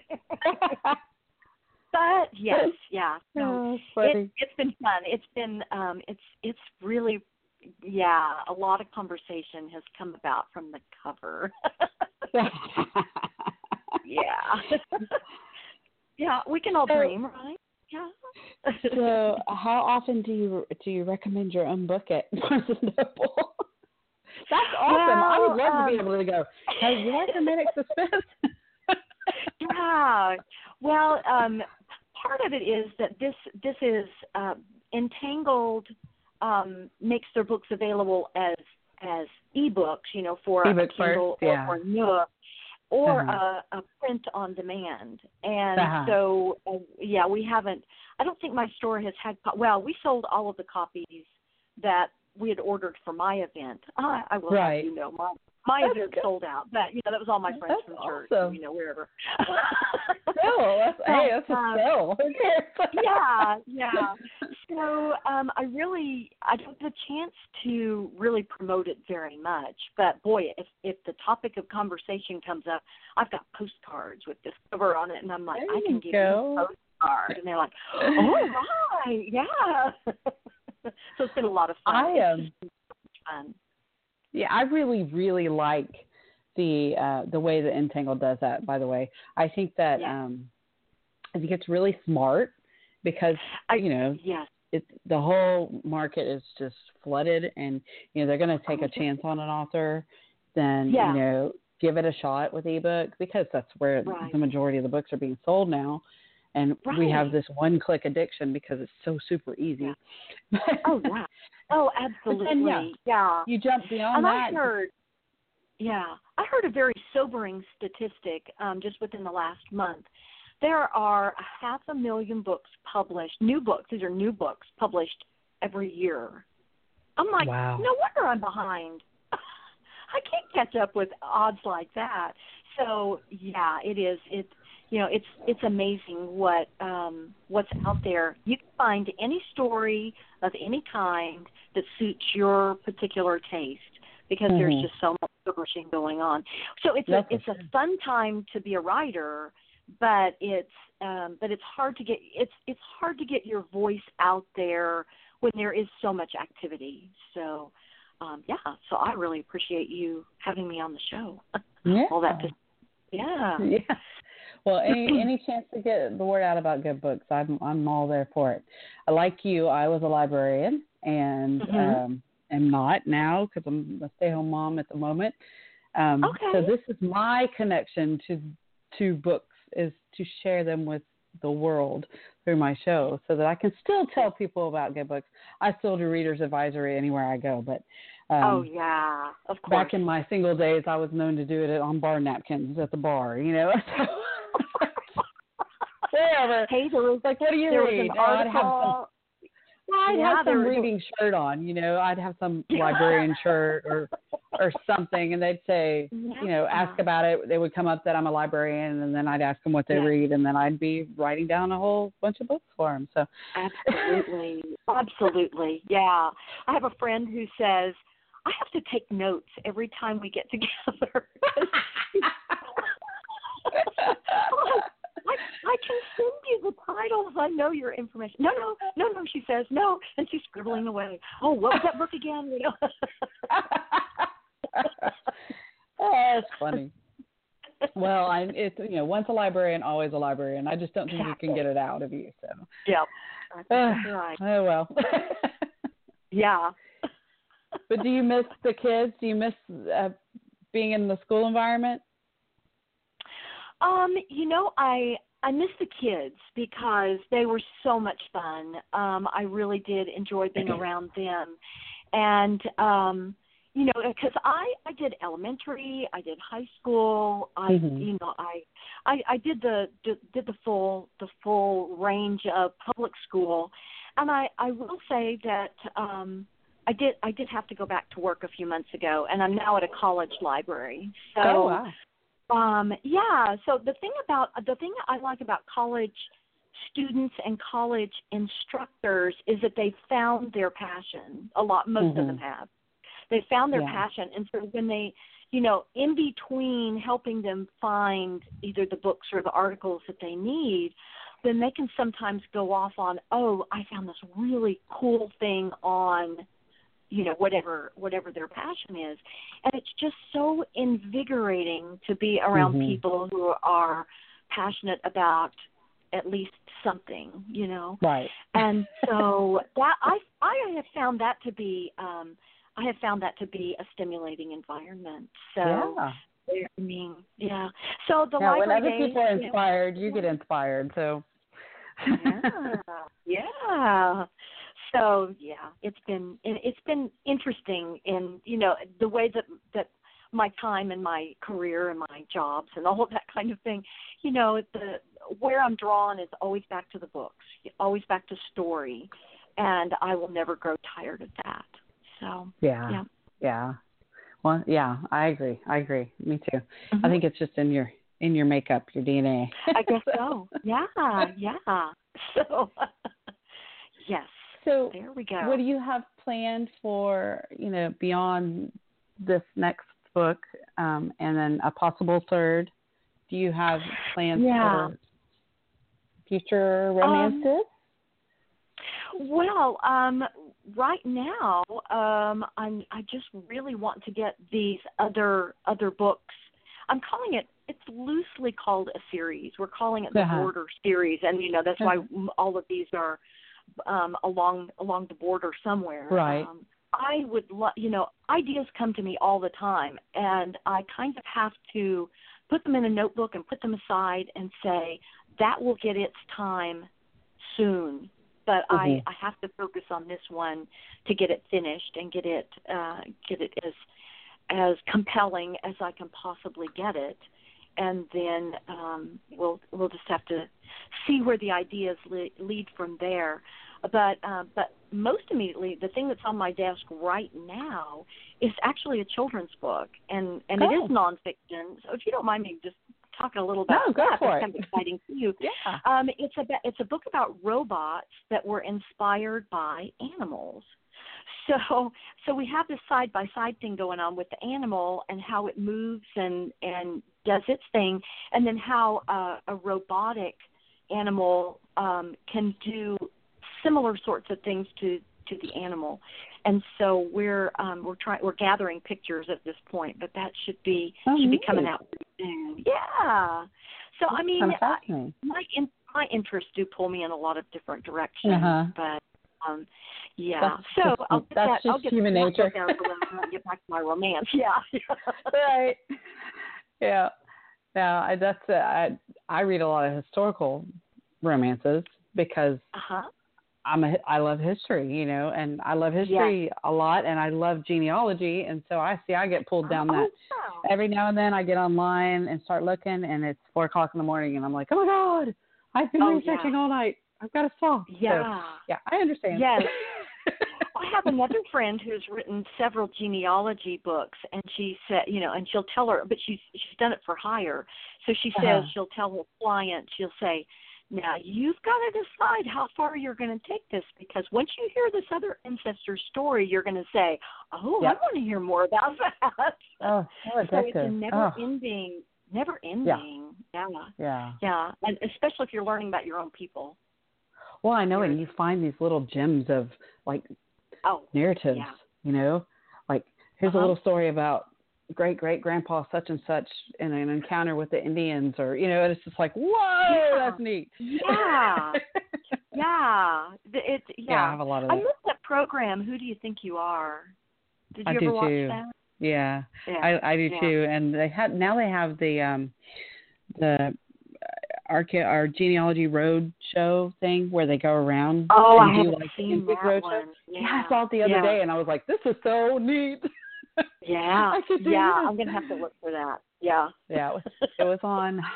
But yes, yeah, so oh, it, it's been fun. It's been, um, it's it's really, yeah, a lot of conversation has come about from the cover. Yeah. Yeah, we can all so, dream, right? Yeah. So, how often do you do you recommend your own book at Barnes and Noble? That's awesome. Well, I would love um, to be able to go, hey, you like Hermetic Suspense? Yeah. Well, um, part of it is that this this is uh, Entangled um, makes their books available as as ebooks, you know, for e-book a Kindle first, yeah. or for Nook, or uh-huh. a, a print on demand. And uh-huh. so, uh, yeah, we haven't. I don't think my store has had. Well, we sold all of the copies that we had ordered for my event. I, I will Right. have you know my my That's event good. sold out, but you know that was all my friends That's from church, awesome. you know wherever. Still, that's, hey, that's a Um, skill. Who cares? yeah, yeah. So um, I really, I don't have a chance to really promote it very much. But boy, if if the topic of conversation comes up, I've got postcards with this cover on it, and I'm like, There I can you give go. you a postcard, and they're like, oh right, yeah. So it's been a lot of fun. I am. It's just been fun. Yeah, I really, really like the uh, the way that Entangled does that. By the way, I think that Yeah. um, I think it's really smart because I, you know yes. it, the whole market is just flooded, and you know they're going to take a chance on an author, then Yeah. you know give it a shot with ebook because that's where Right. the majority of the books are being sold now, and we have Right. this one-click addiction because it's so super easy. Yeah. Oh yeah. Oh, But absolutely. then, yeah, Yeah. you jump beyond And that. I heard, yeah, I heard a very sobering statistic um, just within the last month. There are a half a million books published, new books. These are new books published every year. I'm like, Wow. no wonder I'm behind. I can't catch up with odds like that. So yeah, it is. It you know, it's it's amazing what um, what's out there. You can find any story of any kind that suits your particular taste because Mm-hmm. there's just so much publishing going on. So it's That's a it's for a sure. fun time to be a writer, but it's um, but it's hard to get it's it's hard to get your voice out there when there is so much activity. So um, yeah, so I really appreciate you having me on the show. Yeah. All that to yeah. Yeah. Well, any any chance to get the word out about good books, I'm I'm all there for it. Like you, I was a librarian and Mhm. um, am not now because I'm a stay-home mom at the moment. Um, Okay. So this is my connection to to books is to share them with the world through my show, so that I can still tell people about good books. I still do readers advisory anywhere I go, but. Um, Oh yeah, of course. Back in my single days, I was known to do it on bar napkins at the bar, you know. Whatever. Hey, there was Like, what do you there read? was an Oh, I'd have some. article. Well, I'd Yeah, have there some was- reading shirt on, you know. I'd have some Yeah. librarian shirt or or something, and they'd say, you know, ask Yeah. about it. They would come up that I'm a librarian, and then I'd ask them what they Yeah. read, and then I'd be writing down a whole bunch of books for them. So. Absolutely. Absolutely. Yeah. I have a friend who says, I have to take notes every time we get together. I, I can send you the titles. I know your information. No, no, no, no, she says, no. And she's scribbling away. Oh, what was that book again? You know? Oh, that's funny. Well, I it's you know once a librarian, always a librarian. I just don't think you can get it out of you. So. Yep. I think that's right. Oh well. Yeah. But do you miss the kids? Do you miss uh, being in the school environment? Um, you know, I I miss the kids because they were so much fun. Um, I really did enjoy being around them, and um, you know, because I I did elementary, I did high school, I Mm-hmm. you know I I, I did the did, did the full the full range of public school, and I I will say that. Um, I did. I did have to go back to work a few months ago, and I'm now at a college library. So, Oh wow. um, yeah. So the thing about the thing I like about college students and college instructors is that they found their passion. A lot, most Mm-hmm. of them have. They found their Yeah. passion, and so when they, you know, in between helping them find either the books or the articles that they need, then they can sometimes go off on, oh, I found this really cool thing on, you know, whatever whatever their passion is. And it's just so invigorating to be around Mhm. people who are passionate about at least something, you know. Right. And so that I I have found that to be um I have found that to be a stimulating environment. So Yeah. I mean, yeah. So the Yeah, when library other days, people are you know, inspired, you get inspired. So. yeah, yeah. So yeah, it's been it's been interesting in you know the way that that my time and my career and my jobs and all of that kind of thing. You know, the where I'm drawn is always back to the books, always back to story, and I will never grow tired of that. So Yeah. yeah. Yeah. Well, yeah, I agree. I agree. Me too. Mm-hmm. I think it's just in your in your makeup, your D N A. I guess so. Yeah, yeah. So yes. So there we go. what do you have planned for, you know, beyond this next book, um, and then a possible third? Do you have plans Yeah. for future romances? Um, well, um, right now, um, I'm, I just really want to get these other other books. I'm calling it, it's loosely called a series. We're calling it the Uh-huh. Border series, and, you know, that's why Uh-huh. all of these are um, along along the border somewhere. Right. Um, I would, lo- you know, ideas come to me all the time, and I kind of have to put them in a notebook and put them aside and say, that will get its time soon. But Mm-hmm. I, I have to focus on this one to get it finished and get it uh, get it as as compelling as I can possibly get it, and then um, we'll we'll just have to see where the ideas le- lead from there. But uh, but most immediately, the thing that's on my desk right now is actually a children's book, and and oh. it is nonfiction. So if you don't mind me just talking a little about no, go that, for that's it. kind of exciting to you. Yeah. Um, it's a it's a book about robots that were inspired by animals. So so we have this side by side thing going on with the animal and how it moves and and does its thing, and then how uh, a robotic animal um, can do similar sorts of things to, to the animal. And so we're um, we're trying we're gathering pictures at this point, but that should be Oh, should neat. be coming out pretty soon. Yeah. So I mean, Kind of I, fascinating. my in, my interests do pull me in a lot of different directions, Uh-huh. but um, yeah. That's so just, I'll get that's that. just I'll get human that nature. down so that I get back to my romance. Yeah. Right. Yeah. Now, I, that's uh, I I read a lot of historical romances because Uh huh. I'm a I love history, you know, and I love history a lot, and I love genealogy, and so I see I get pulled down oh, that wow. every now and then. I get online and start looking, and it's four o'clock in the morning, and I'm like, oh my god, I've been Oh, researching yeah. all night. I've got to stop. Yeah. So, yeah, I understand. Yes. I have another friend who's written several genealogy books, and she said, you know, and she'll tell her, but she's she's done it for hire. So she says Uh-huh. she'll tell her client, she'll say, now you've got to decide how far you're going to take this, because once you hear this other ancestor story, you're going to say, oh, Yep. I want to hear more about that. Oh, so addictive. So it's a never oh. ending, never ending. Yeah. Yeah. Yeah. And especially if you're learning about your own people. Well, I know, Yes. and you find these little gems of like Oh, narratives, yeah. you know, like here's Uh-huh. a little story about great great grandpa such and such in an encounter with the Indians, or you know, and it's just like, whoa, Yeah. that's neat. Yeah. Yeah. The- It, yeah. Yeah, I have a lot of I that. missed that program, Who Do You Think You Are? Did you I ever do watch too. that? Yeah, Yeah. I I do Yeah. too. And they had now they have the um the arche- our genealogy road show thing where they go around. Oh, and I do haven't like seen big that road one. show. Yeah. Yeah, I saw it the other yeah. day, and I was like, this is so neat. Yeah. I could do yeah. this. I'm going to have to look for that. Yeah. Yeah, it was, it was on. Gosh,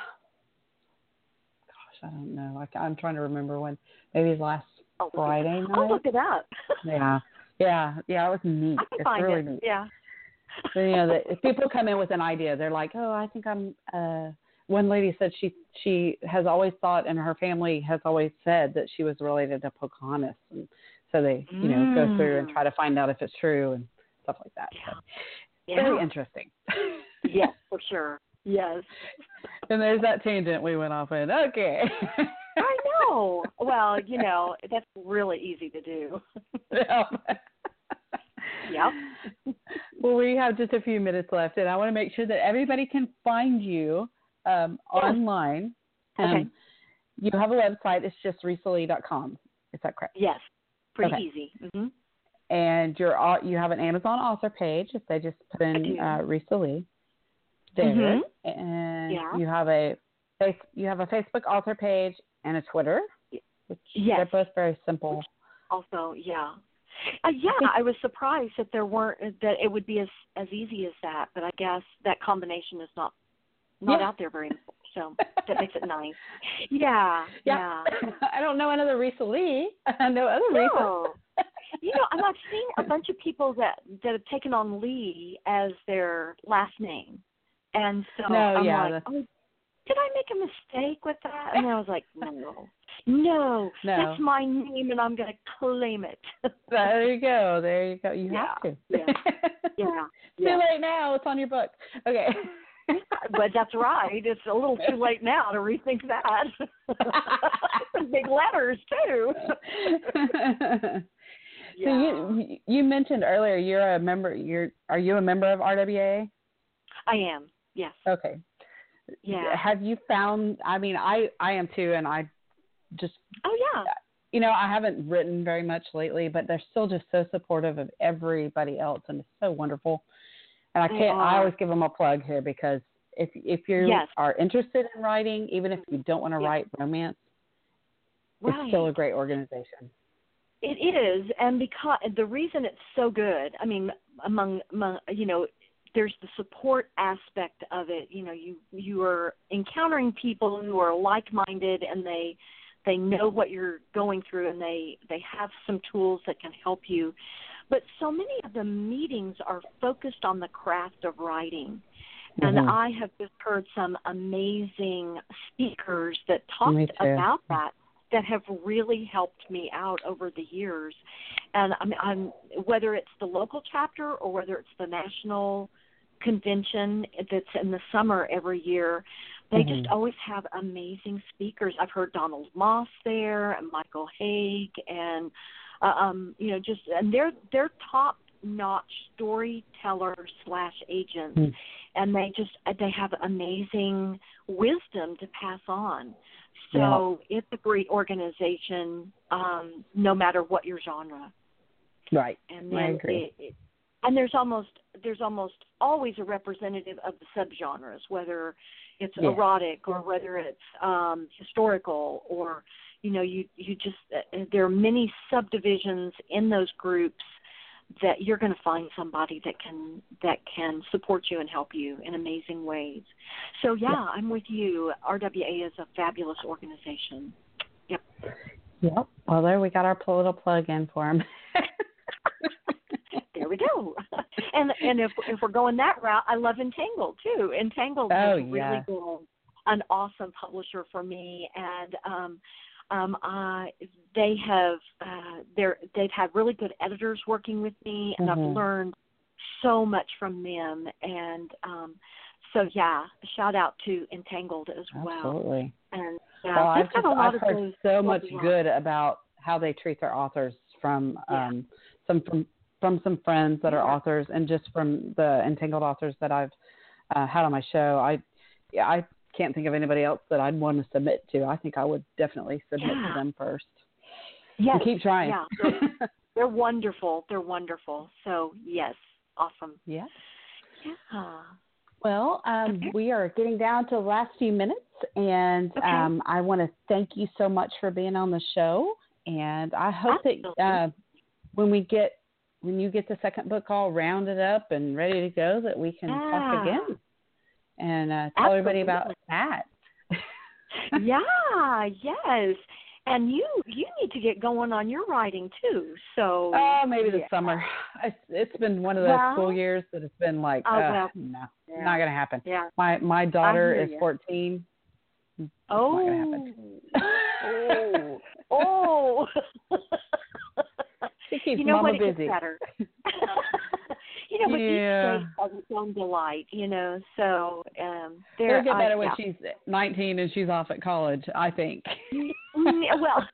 I don't know. I, I'm trying to remember when. Maybe it was last I'll look it Friday up. night. I'll look it up. Yeah, yeah, yeah. It was neat. I can It's find really it. neat. Yeah. So, you know, the, if people come in with an idea, they're like, "Oh, I think I'm." Uh, one lady said she she has always thought, and her family has always said that she was related to Pocahontas, and so they, you know, Mm. go through and try to find out if it's true and stuff like that. Yeah. So, Yeah. very interesting. Yes, for sure. Yes. And there's that tangent we went off in. Okay. I know. Well, you know, that's really easy to do. Yep. Yep. Well, we have just a few minutes left, and I want to make sure that everybody can find you um, Yes. online. Um, Okay. You have a website. It's just Risa-Lee dot com. Is that correct? Yes. Pretty Okay. easy. Mm-hmm. And you're au- you have an Amazon author page. If they just put in do. uh, Risa-Lee there, Mhm. and Yeah. you have a face you have a Facebook author page and a Twitter, which Yes. they're both very simple. Also, yeah. Uh, yeah, I was surprised that there weren't that it would be as as easy as that, but I guess that combination is not not Yeah. out there very much, so that makes it nice. Yeah, Yeah. yeah. I don't know another Risa-Lee. I know other Risa. No. You know, and I've seen a bunch of people that that have taken on Lee as their last name, and so No, I'm yeah, like, that's- oh, did I make a mistake with that? And I was like, no, no, No. that's my name, and I'm going to claim it. There you go. There you go. You Yeah, have to. yeah, yeah, Too yeah. late now. It's on your book. Okay. But that's right. It's a little too late now to rethink that. Big letters too. So you you mentioned earlier you're a member. You're are you a member of R W A? I am. Yes. Okay. Yeah. Have you found? I mean, I I am too, and I just Oh yeah. you know I haven't written very much lately, but they're still just so supportive of everybody else, and it's so wonderful. And I They can't. I are. always give them a plug here because if if you Yes. are interested in writing, even if you don't want to Yes. write romance, Right. it's still a great organization. It is, and because the reason it's so good, I mean, among, among you know, there's the support aspect of it. You know, you you are encountering people who are like-minded, and they they know what you're going through, and they they have some tools that can help you. But so many of the meetings are focused on the craft of writing. And Mhm. I have just heard some amazing speakers that Me talked too. about that that have really helped me out over the years. And I mean, I'm, whether it's the local chapter or whether it's the national convention that's in the summer every year, they Mhm. just always have amazing speakers. I've heard Donald Moss there and Michael Haig, and uh, um, you know, just and they're they're top notch storytellers slash agents, Mm. and they just they have amazing wisdom to pass on. So Yeah. it's a great organization, um, no matter what your genre. Right. And I then agree. It, it, and there's almost there's almost always a representative of the subgenres, whether it's Yeah. erotic or whether it's um, historical, or you know, you you just uh, there are many subdivisions in those groups that you're going to find somebody that can that can support you and help you in amazing ways. So yeah, Yeah. I'm with you. R W A is a fabulous organization. Yep. Yep. Well, there we got our little plug in for him. There we go. And and if if we're going that route, I love Entangled too. Entangled Oh, has really yeah. been an awesome publisher for me, and um, um, I they have uh, they're they've had really good editors working with me, and Mhm. I've learned so much from them. And um, so yeah, a shout out to Entangled as well. Absolutely. And yeah, Well, they've I've, got just, a lot I've of heard those so much lovely ones. good about how they treat their authors from Yeah. um, some from from some friends that are Yeah. authors, and just from the Entangled authors that I've uh, had on my show. I yeah, I can't think of anybody else that I'd want to submit to. I think I would definitely submit Yeah. to them first. Yes. And keep trying. Yeah. They're, they're wonderful. They're wonderful. So yes, awesome. Yeah. Yeah. Well, um, Okay. we are getting down to the last few minutes, and Okay. um, I want to thank you so much for being on the show. And I hope Absolutely. that uh, when we get when you get the second book all rounded up and ready to go, that we can Yeah. talk again and uh, tell everybody about that. Yeah. Yes. And you you need to get going on your writing too. So. Oh, maybe this yeah. summer. It's, it's been one of those Well, school years that it's been like, oh, uh, well, no, yeah. not going to happen. Yeah. My my daughter hear is ya. fourteen. It's Oh. not going to happen. oh. Oh. She keeps You know Mama what? It busy. gets better. You know, but Yeah. each state has its own delight, you know, so um, It'll there. get better I, when yeah. she's nineteen and she's off at college, I think. Mm, well,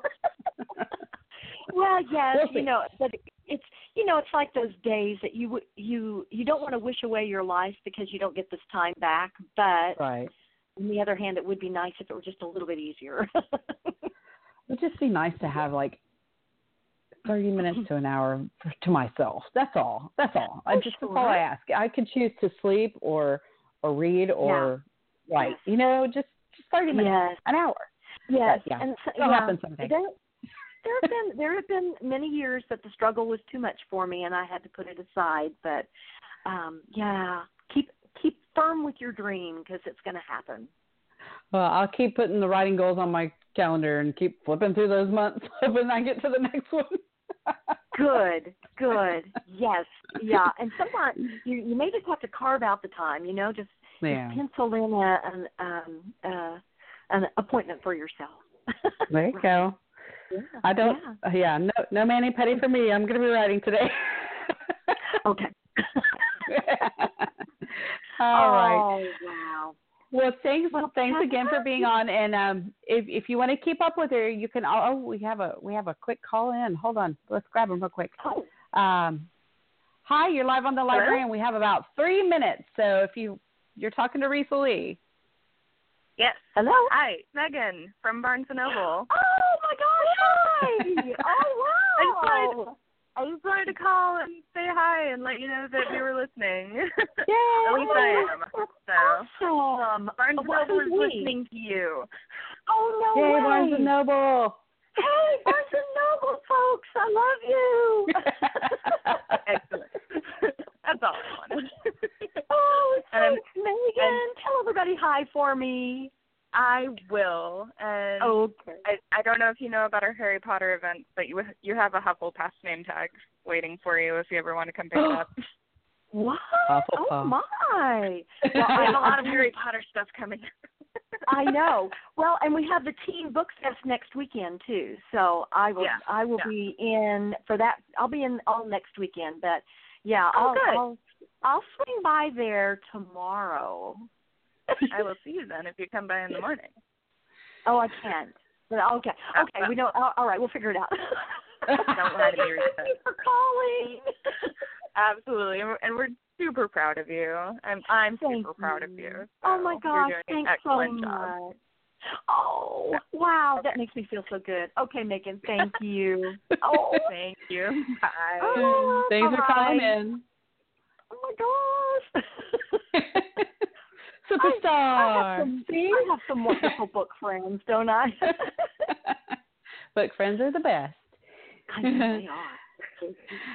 well, yes, We'll see. you know, but it's you know, it's like those days that you w- you you don't want to wish away your life because you don't get this time back, but Right. on the other hand, it would be nice if it were just a little bit easier. It'd just be nice to have like thirty minutes to an hour for, to myself. That's all. That's all. I Oh, just that's sure. all I ask. I could choose to sleep or or read or write. Yes. You know, just just thirty minutes, Yes. an hour. Yes, But, yeah, and so, it'll yeah, happen someday. There, there have been there have been many years that the struggle was too much for me, and I had to put it aside. But um, yeah, keep keep firm with your dream because it's going to happen. Well, I'll keep putting the writing goals on my calendar and keep flipping through those months, hoping I get to the next one. Good, good. Yes, yeah. And sometimes you, you may just have to carve out the time, you know, just, Yeah. just pencil in a, an, um, uh, an appointment for yourself. There you Right. go. Yeah. I don't, Yeah. yeah, no, no mani-pedi for me. I'm going to be writing today. Okay. All right. Oh, wow. Well, thanks, Well, thanks again for being on. And um, if if you want to keep up with her, you can. Oh, we have a we have a quick call in. Hold on, let's grab him real quick. Oh. Um, hi, you're live on the library, and we have about three minutes. So if you you're talking to Risa Lee. Yes. Hello. Hi, Megan from Barnes and Noble. Oh my gosh! Hi. Oh I just wanted, wow. I just wanted to call and say hi and let you know that we were listening. Yay! At least I am. So Awesome. Barnes and What Noble is was we? listening to you. Oh no Yay, way. Barnes and Noble. Hey, Barnes and Noble folks, I love you. Excellent. That's all I wanted. Oh, And thanks, Megan. Tell everybody hi for me. I will. And Okay. I, I don't know if you know about our Harry Potter event, but you you have a Hufflepuff name tag waiting for you if you ever want to come pick it up. What? Hufflepuff. Oh my. Well, I have a lot of Harry Potter stuff coming. I know. Well, and we have the Teen Book Fest next weekend too. So I will Yeah, I will yeah. be in for that. I'll be in all next weekend, but yeah, Oh, I'll, good. I'll I'll swing by there tomorrow. I will see you then if you come by in the morning. Oh, I can't. But okay. Okay, Oh, we know. All all right, we'll figure it out. Don't lie to me, Rita. Thank you for calling. Absolutely, and we're, and we're super proud of you. I'm I'm Thank super proud of you. you. Oh my So gosh, you're doing an thanks so excellent job. much. Oh, wow, that makes me feel so good. Okay, Megan, thank you. Oh, Thank you. Bye. oh Thanks for calling bye-bye. in. Oh my gosh. Superstar. I, I, have some, I have some wonderful book friends, don't I? Book friends are the best. I know they are.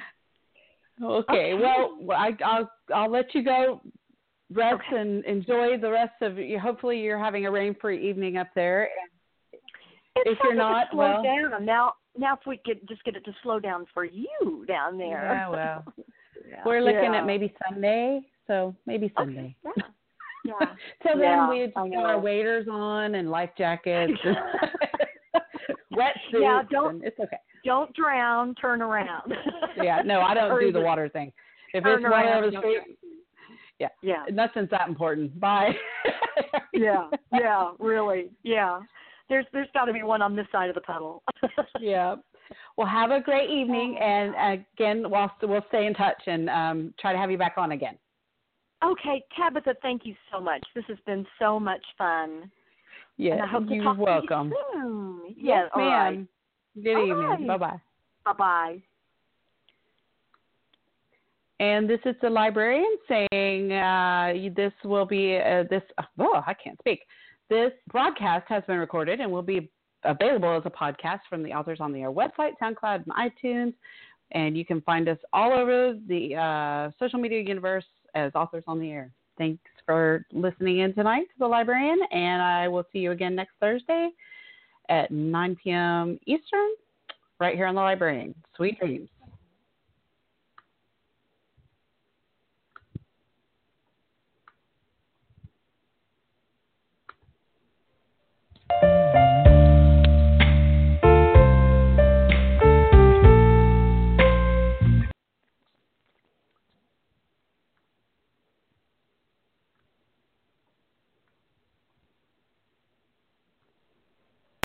Okay, Okay. well, I, I'll I'll let you go rest Okay. and enjoy the rest of you. Hopefully, you're having a rain-free evening up there. It If sounds you're like not, it slowed well, down. Now, now if we could just get it to slow down for you down there. yeah, well, Yeah. we're looking Yeah. at maybe Sunday, so maybe Sunday. Okay. Yeah. Yeah. Till then, Yeah, we just I put our know. waders on and life jackets, and wetsuits. Yeah, don't- and it's okay. Don't drown. Turn around. Yeah, no, I don't Or do the either water thing. If turn it's water around, over the don't street, yeah, Yeah. nothing's that important. Bye. Yeah. Yeah. Really. Yeah. There's there's got to be one on this side of the puddle. Yeah. Well, have a great evening, and again, we'll we'll stay in touch and um, try to have you back on again. Okay, Tabitha, thank you so much. This has been so much fun. Yes, And I hope to you're talk welcome. to you soon. Yes, Yeah, all right. ma'am. Good All evening. right. Bye bye. Bye bye. And this is the librarian saying uh, this will be uh, this. Oh, I can't speak. This broadcast has been recorded and will be available as a podcast from the Authors on the Air website, SoundCloud, and iTunes. And you can find us all over the uh, social media universe as Authors on the Air. Thanks for listening in tonight to the librarian, and I will see you again next Thursday at nine p.m. Eastern, right here on the librarian. Sweet dreams.